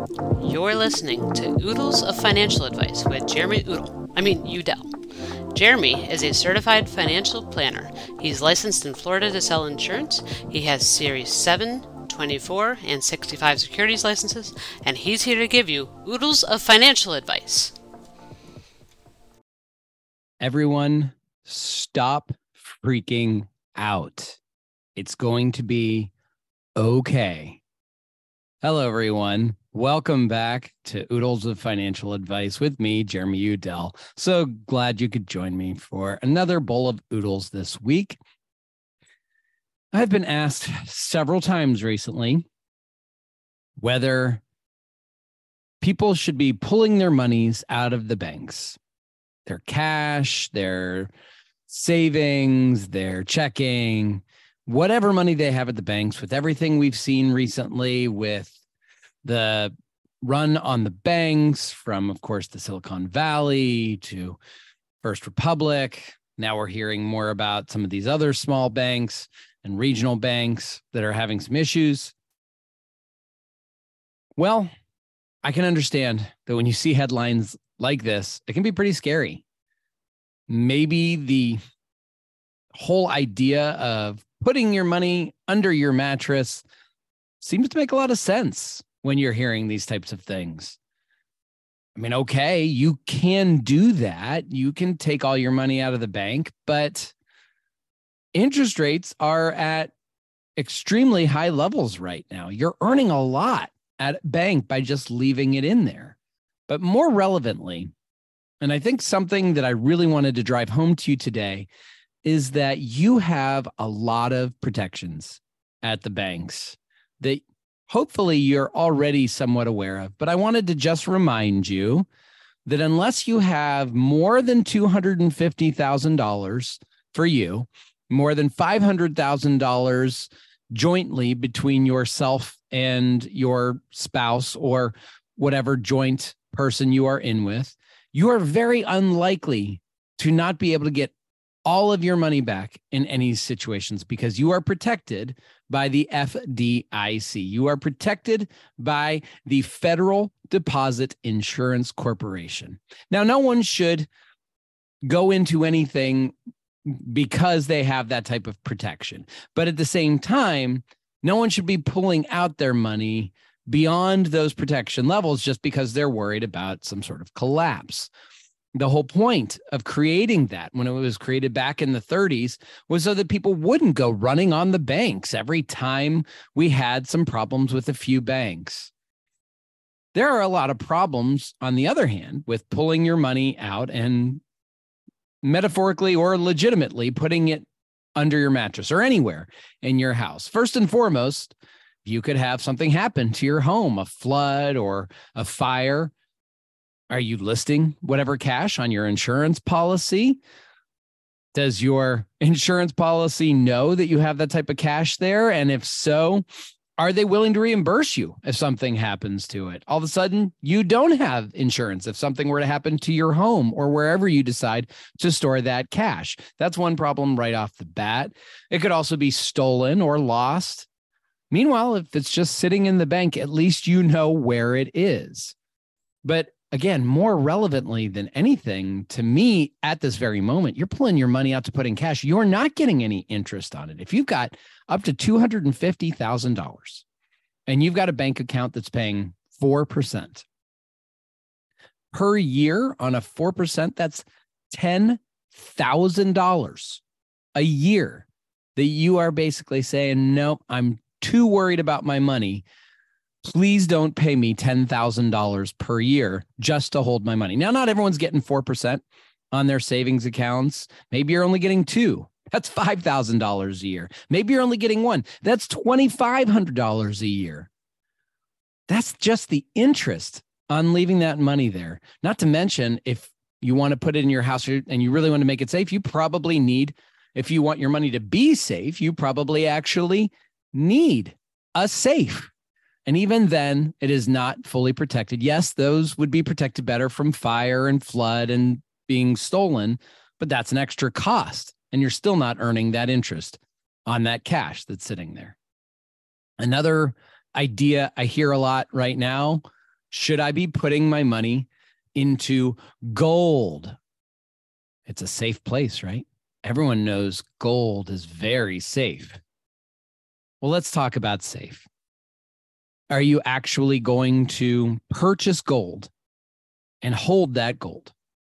You're listening to Oodles of Financial Advice with Jeremy Udell. Jeremy is a certified financial planner. He's licensed in Florida to sell insurance. He has Series 7, 24, and 65 securities licenses, and he's here to give you Oodles of Financial Advice. Everyone, stop freaking out. It's going to be okay. Hello, everyone. Welcome back to Oodles of Financial Advice with me, Jeremy Udell. So glad you could join me for another bowl of oodles this week. I've been asked several times recently whether people should be pulling their monies out of the banks, their cash, their savings, their checking, whatever money they have at the banks, with everything we've seen recently with the run on the banks from, of course, the Silicon Valley to First Republic. Now we're hearing more about some of these other small banks and regional banks that are having some issues. Well, I can understand that when you see headlines like this, it can be pretty scary. Maybe the whole idea of putting your money under your mattress seems to make a lot of sense when you're hearing these types of things. I mean, okay, you can do that. You can take all your money out of the bank, but interest rates are at extremely high levels right now. You're earning a lot at a bank by just leaving it in there. But more relevantly, and I think something that I really wanted to drive home to you today is that you have a lot of protections at the banks that hopefully you're already somewhat aware of. But I wanted to just remind you that unless you have more than $250,000 for you, more than $500,000 jointly between yourself and your spouse or whatever joint person you are in with, you are very unlikely to not be able to get all of your money back in any situations because you are protected by the FDIC. You are protected by the Federal Deposit Insurance Corporation. Now, no one should go into anything because they have that type of protection. But at the same time, no one should be pulling out their money beyond those protection levels just because they're worried about some sort of collapse. The whole point of creating that when it was created back in the 30s was so that people wouldn't go running on the banks every time we had some problems with a few banks. There are a lot of problems, on the other hand, with pulling your money out and metaphorically or legitimately putting it under your mattress or anywhere in your house. First and foremost, you could have something happen to your home, a flood or a fire. Are you listing whatever cash on your insurance policy? Does your insurance policy know that you have that type of cash there? And if so, are they willing to reimburse you if something happens to it? All of a sudden, you don't have insurance if something were to happen to your home or wherever you decide to store that cash. That's one problem right off the bat. It could also be stolen or lost. Meanwhile, if it's just sitting in the bank, at least you know where it is. But again, more relevantly than anything to me at this very moment, you're pulling your money out to put in cash. You're not getting any interest on it. If you've got up to $250,000 and you've got a bank account that's paying 4% per year on a 4%, that's $10,000 a year that you are basically saying, no, I'm too worried about my money. Please don't pay me $10,000 per year just to hold my money. Now, not everyone's getting 4% on their savings accounts. Maybe you're only getting 2. That's $5,000 a year. Maybe you're only getting 1. That's $2,500 a year. That's just the interest on leaving that money there. Not to mention, if you want to put it in your house and you really want to make it safe, you probably need, if you want your money to be safe, you probably actually need a safe. And even then, it is not fully protected. Yes, those would be protected better from fire and flood and being stolen, but that's an extra cost. And you're still not earning that interest on that cash that's sitting there. Another idea I hear a lot right now Should I be putting my money into gold? It's a safe place, right? Everyone knows gold is very safe. Well, let's talk about safe. Are you actually going to purchase gold and hold that gold?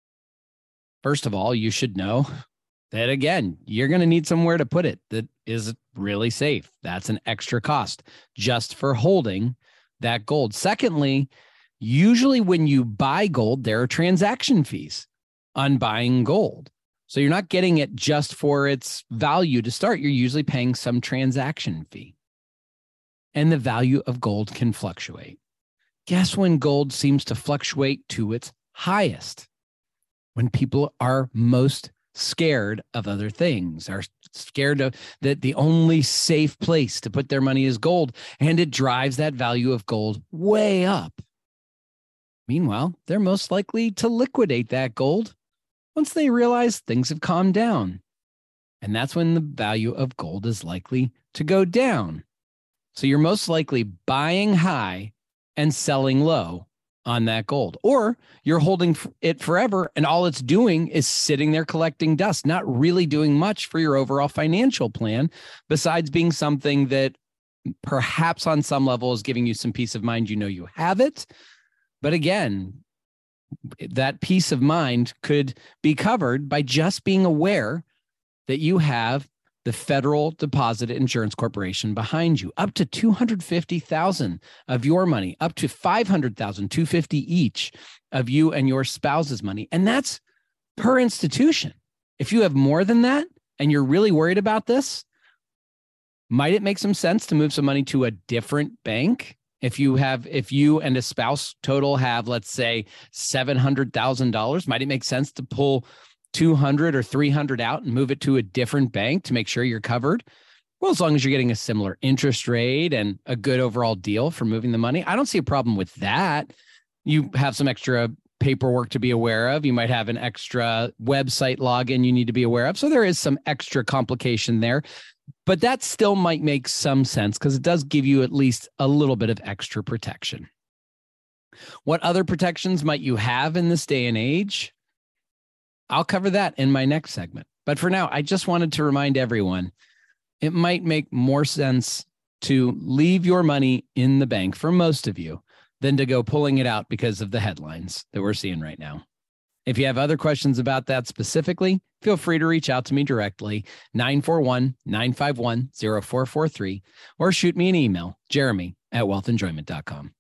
First of all, you should know that, again, you're going to need somewhere to put it that is really safe. That's an extra cost just for holding that gold. Secondly, usually when you buy gold, there are transaction fees on buying gold. So you're not getting it just for its value to start. You're usually paying some transaction fee. And the value of gold can fluctuate. Guess when gold seems to fluctuate to its highest? When people are most scared of other things, are scared of that the only safe place to put their money is gold, and it drives that value of gold way up. Meanwhile, they're most likely to liquidate that gold once they realize things have calmed down. And that's when the value of gold is likely to go down. So you're most likely buying high and selling low on that gold, or you're holding it forever and all it's doing is sitting there collecting dust, not really doing much for your overall financial plan, besides being something that perhaps on some level is giving you some peace of mind. You know you have it. But again, that peace of mind could be covered by just being aware that you have the Federal Deposit Insurance Corporation behind you, up to $250,000 of your money, up to $500,000, $250,000 each of you and your spouse's money. And that's per institution. If you have more than that and you're really worried about this, might it make some sense to move some money to a different bank? If you and a spouse total have, let's say, $700,000, might it make sense to pull 200 or 300 out and move it to a different bank to make sure you're covered? Well, as long as you're getting a similar interest rate and a good overall deal for moving the money, I don't see a problem with that. You have some extra paperwork to be aware of. You might have an extra website login you need to be aware of. So there is some extra complication there, but that still might make some sense because it does give you at least a little bit of extra protection. What other protections might you have in this day and age? I'll cover that in my next segment. But for now, I just wanted to remind everyone, it might make more sense to leave your money in the bank for most of you than to go pulling it out because of the headlines that we're seeing right now. If you have other questions about that specifically, feel free to reach out to me directly, 941-951-0443, or shoot me an email, jeremy@wealthenjoyment.com.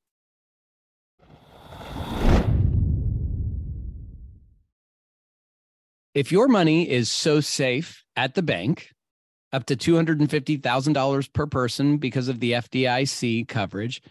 If your money is so safe at the bank, up to $250,000 per person because of the FDIC coverage,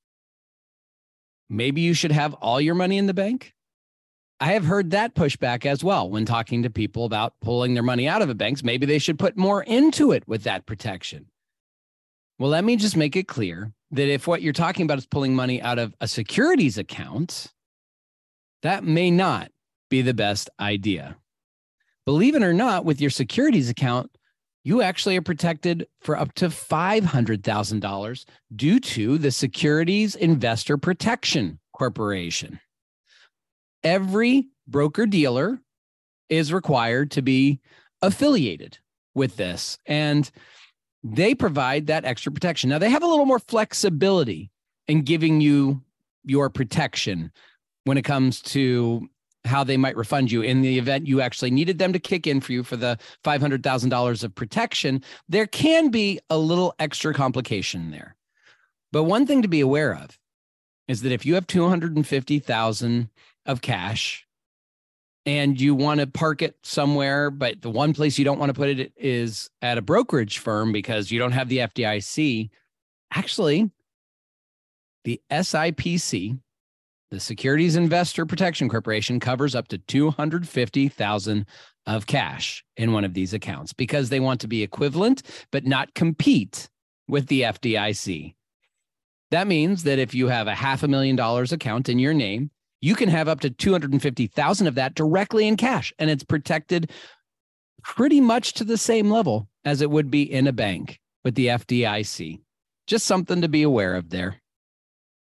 maybe you should have all your money in the bank. I have heard that pushback as well when talking to people about pulling their money out of the banks. Maybe they should put more into it with that protection. Well, let me just make it clear that if what you're talking about is pulling money out of a securities account, that may not be the best idea. Believe it or not, with your securities account, you actually are protected for up to $500,000 due to the Securities Investor Protection Corporation. Every broker-dealer is required to be affiliated with this, and they provide that extra protection. Now, they have a little more flexibility in giving you your protection when it comes to how they might refund you in the event you actually needed them to kick in for you for the $500,000 of protection. There can be a little extra complication there. But one thing to be aware of is that if you have $250,000 of cash and you want to park it somewhere, but the one place you don't want to put it is at a brokerage firm because you don't have the FDIC, actually, the SIPC, the Securities Investor Protection Corporation, covers up to $250,000 of cash in one of these accounts because they want to be equivalent but not compete with the FDIC. That means that if you have a $500,000 account in your name, you can have up to $250,000 of that directly in cash, and it's protected pretty much to the same level as it would be in a bank with the FDIC. Just something to be aware of there.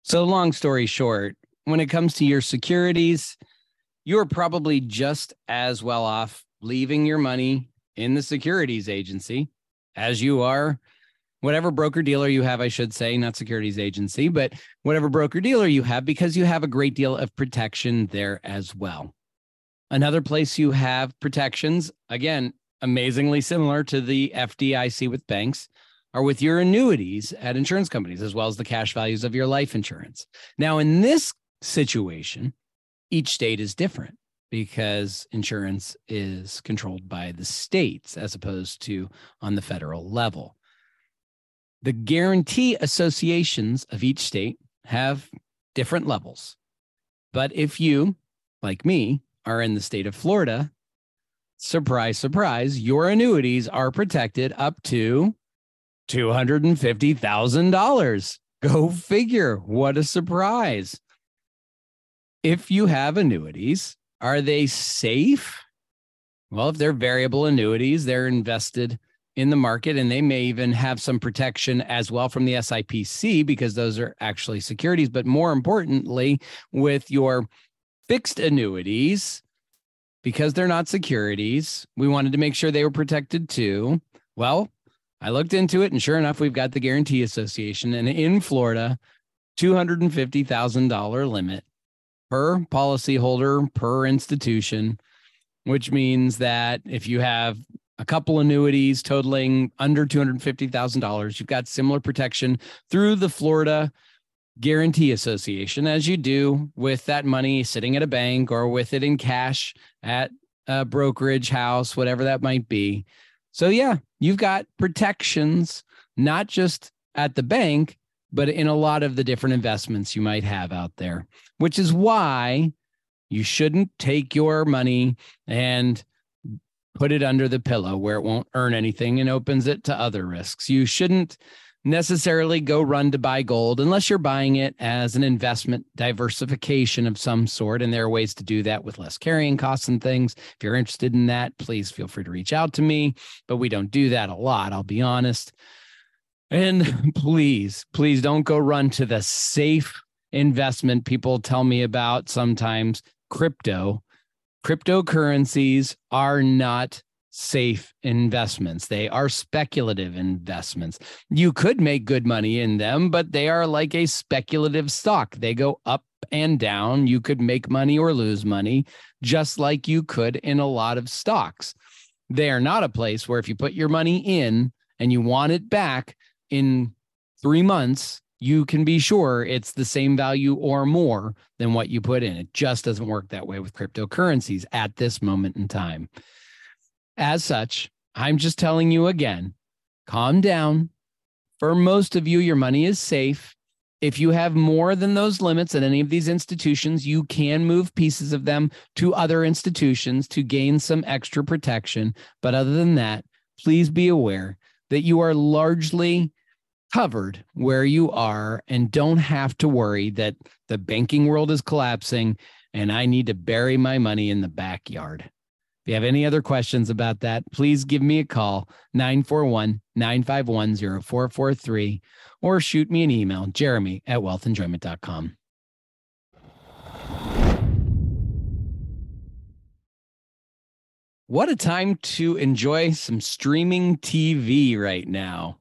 So long story short, when it comes to your securities, you're probably just as well off leaving your money in the securities agency as you are whatever broker dealer you have, I should say, not securities agency, but whatever broker dealer you have, because you have a great deal of protection there as well. Another place you have protections, again, amazingly similar to the FDIC with banks, are with your annuities at insurance companies, as well as the cash values of your life insurance. Now, in this situation, each state is different because insurance is controlled by the states as opposed to on the federal level. The guarantee associations of each state have different levels. But if you, like me, are in the state of Florida, surprise, surprise, your annuities are protected up to $250,000. Go figure. What a surprise. If you have annuities, are they safe? Well, if they're variable annuities, they're invested in the market, and they may even have some protection as well from the SIPC because those are actually securities. But more importantly, with your fixed annuities, because they're not securities, we wanted to make sure they were protected too. Well, I looked into it, and sure enough, we've got the Guarantee Association, and in Florida, $250,000 limit per policyholder per institution, which means that if you have a couple annuities totaling under $250,000, you've got similar protection through the Florida Guarantee Association as you do with that money sitting at a bank or with it in cash at a brokerage house, whatever that might be. So yeah, you've got protections, not just at the bank, but in a lot of the different investments you might have out there, which is why you shouldn't take your money and put it under the pillow where it won't earn anything and opens it to other risks. You shouldn't necessarily go run to buy gold unless you're buying it as an investment diversification of some sort. And there are ways to do that with less carrying costs and things. If you're interested in that, please feel free to reach out to me, but we don't do that a lot, I'll be honest. And please don't go run to the safe investment people tell me about sometimes, crypto. Cryptocurrencies are not safe investments. They are speculative investments. You could make good money in them, but they are like a speculative stock. They go up and down. You could make money or lose money, just like you could in a lot of stocks. They are not a place where if you put your money in and you want it back in 3 months, you can be sure it's the same value or more than what you put in. It just doesn't work that way with cryptocurrencies at this moment in time. As such, I'm just telling you again, calm down. For most of you, your money is safe. If you have more than those limits at any of these institutions, you can move pieces of them to other institutions to gain some extra protection. But other than that, please be aware that you are largely covered where you are and don't have to worry that the banking world is collapsing and I need to bury my money in the backyard. If you have any other questions about that, please give me a call, 941-951-0443, or shoot me an email, jeremy@wealthenjoyment.com. What a time to enjoy some streaming TV right now.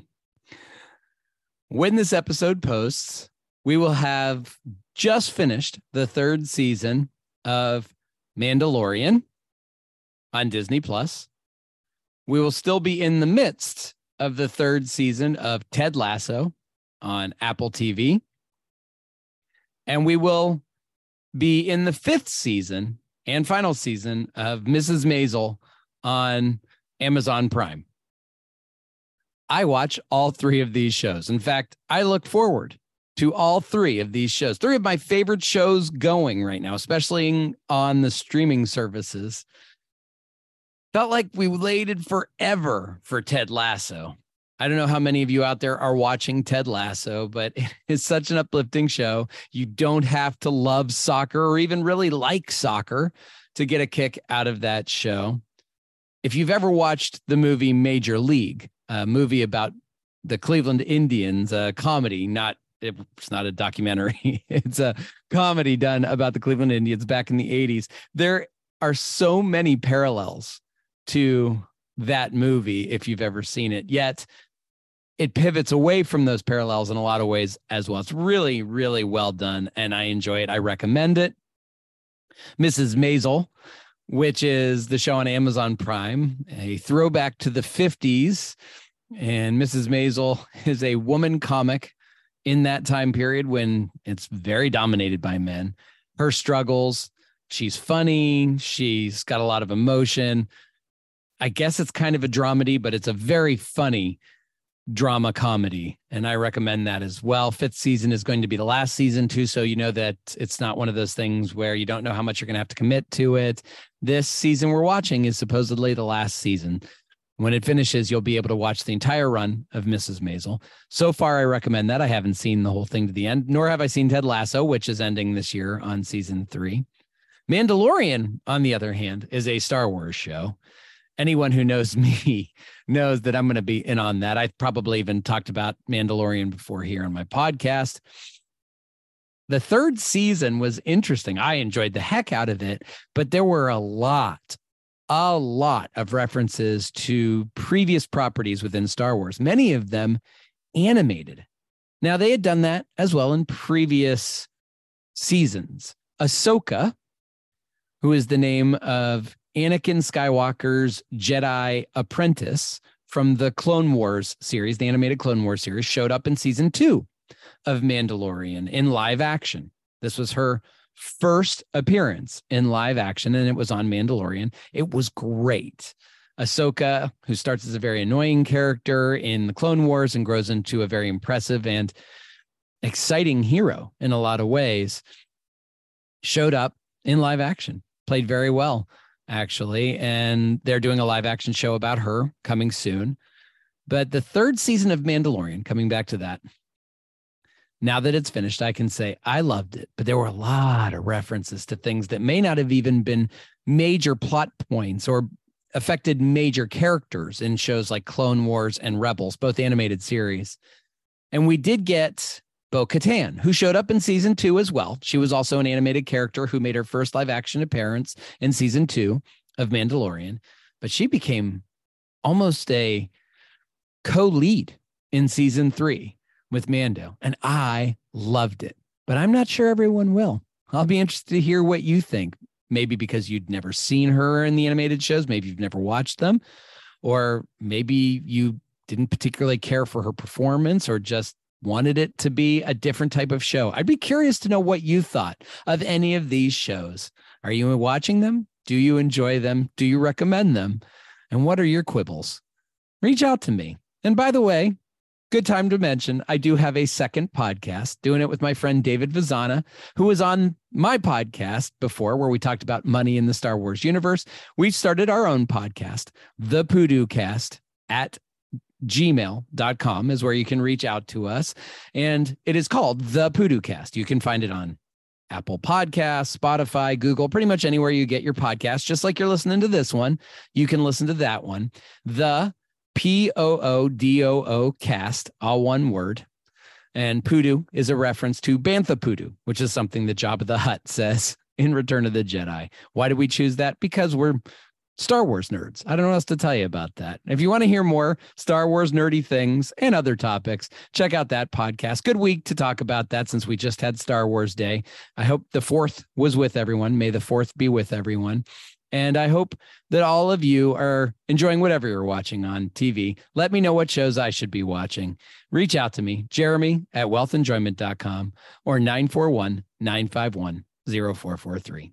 When this episode posts, we will have just finished the 3rd season of Mandalorian on Disney Plus. We will still be in the midst of the 3rd season of Ted Lasso on Apple TV. And we will be in the 5th season and final season of Mrs. Maisel on Amazon Prime. I watch all 3 of these shows. In fact, I look forward to all 3 of these shows. 3 of my favorite shows going right now, especially on the streaming services. Felt like we waited forever for Ted Lasso. I don't know how many of you out there are watching Ted Lasso, but it's such an uplifting show. You don't have to love soccer or even really like soccer to get a kick out of that show. If you've ever watched the movie Major League, a movie about the Cleveland Indians, a comedy, not it's not a documentary. It's a comedy done about the Cleveland Indians back in the 80s. There are so many parallels to that movie if you've ever seen it. Yet it pivots away from those parallels in a lot of ways as well. It's really, really well done, and I enjoy it. I recommend it. Mrs. Maisel, which is the show on Amazon Prime, a throwback to the 50s. And Mrs. Maisel is a woman comic in that time period when it's very dominated by men. Her struggles, she's funny, she's got a lot of emotion. I guess it's kind of a dramedy, but it's a very funny drama comedy, and I recommend that as well. 5th season is going to be the last season too, so you know that it's not one of those things where you don't know how much you're going to have to commit to it. This season we're watching is supposedly the last season. When it finishes, you'll be able to watch the entire run of Mrs. Maisel. So far, I recommend that. I haven't seen the whole thing to the end, nor have I seen Ted Lasso, which is ending this year on season 3. Mandalorian, on the other hand, is a Star Wars show. Anyone who knows me knows that I'm going to be in on that. I've probably even talked about Mandalorian before here on my podcast. The 3rd season was interesting. I enjoyed the heck out of it, but there were a lot of references to previous properties within Star Wars, many of them animated. Now, they had done that as well in previous seasons. Ahsoka, who is the name of Anakin Skywalker's Jedi apprentice from the Clone Wars series, the animated Clone Wars series, showed up in season 2 of Mandalorian in live action. This was her first appearance in live action, and it was on Mandalorian. It was great. Ahsoka, who starts as a very annoying character in the Clone Wars and grows into a very impressive and exciting hero in a lot of ways, showed up in live action, played very well, actually, and they're doing a live action show about her coming soon. But the 3rd season of Mandalorian, coming back to that, now that it's finished, I can say I loved it, but there were a lot of references to things that may not have even been major plot points or affected major characters in shows like Clone Wars and Rebels, both animated series. And we did get Bo-Katan, who showed up in season 2 as well. She was also an animated character who made her first live action appearance in season 2 of Mandalorian, but she became almost a co-lead in season 3 with Mando, and I loved it, but I'm not sure everyone will. I'll be interested to hear what you think, maybe because you'd never seen her in the animated shows, maybe you've never watched them, or maybe you didn't particularly care for her performance or just wanted it to be a different type of show. I'd be curious to know what you thought of any of these shows. Are you watching them? Do you enjoy them? Do you recommend them? And what are your quibbles? Reach out to me. And by the way, good time to mention, I do have a second podcast, doing it with my friend David Vazana, who was on my podcast before, where we talked about money in the Star Wars universe. We've started our own podcast, The Poodoo Cast, at gmail.com is where you can reach out to us. And it is called The Poodoo Cast. You can find it on Apple Podcasts, Spotify, Google, pretty much anywhere you get your podcast, just like you're listening to this one. You can listen to that one. The Poodoo Cast, all one word. And Poodoo is a reference to Bantha Poodoo, which is something that Jabba the Hutt says in Return of the Jedi. Why did we choose that? Because we're Star Wars nerds. I don't know what else to tell you about that. If you want to hear more Star Wars nerdy things and other topics, check out that podcast. Good week to talk about that since we just had Star Wars Day. I hope the 4th was with everyone. May the 4th be with everyone. And I hope that all of you are enjoying whatever you're watching on TV. Let me know what shows I should be watching. Reach out to me, Jeremy at wealthenjoyment.com or 941-951-0443.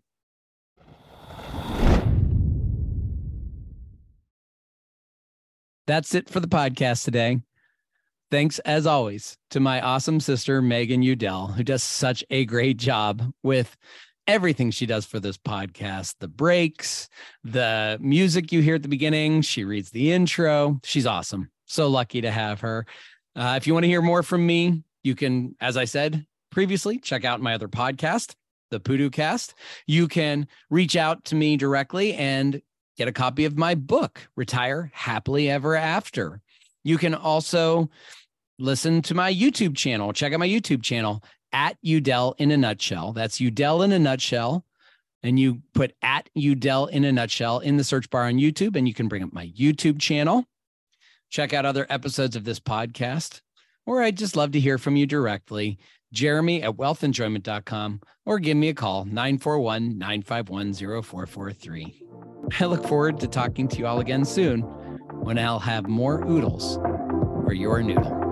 That's it for the podcast today. Thanks, as always, to my awesome sister, Megan Udell, who does such a great job with everything she does for this podcast. The breaks, the music you hear at the beginning. She reads the intro. She's awesome. So lucky to have her. If you want to hear more from me, you can, as I said previously, check out my other podcast, The Poodoo Cast. You can reach out to me directly and get a copy of my book, Retire Happily Ever After. You can also listen to my YouTube channel. Check out my YouTube channel at Udell in a nutshell. That's Udell in a nutshell. And you put at Udell in a nutshell in the search bar on YouTube, and you can bring up my YouTube channel. Check out other episodes of this podcast, or I'd just love to hear from you directly. Jeremy at wealthenjoyment.com, or give me a call, 941-951-0443. I look forward to talking to you all again soon when I'll have more oodles for your noodle.